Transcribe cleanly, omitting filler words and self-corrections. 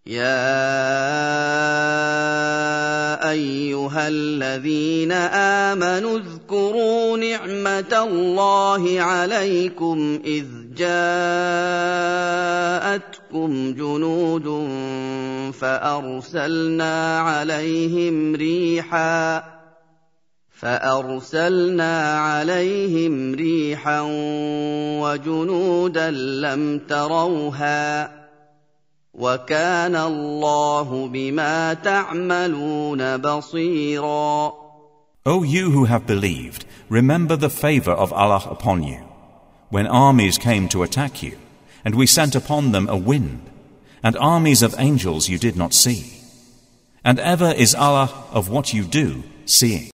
يا أيها الذين آمنوا اذكروا نعمة الله عليكم إذ جاءتكم جنود فأرسلنا عليهم ريحا وجنودا لم تروها وكان الله بما تعملون بصيرا. O you who have believed, remember the favor of Allah upon you, when armies came to attack you, and we sent upon them a wind, and armies of angels you did not see. And ever is Allah of what you do seeing.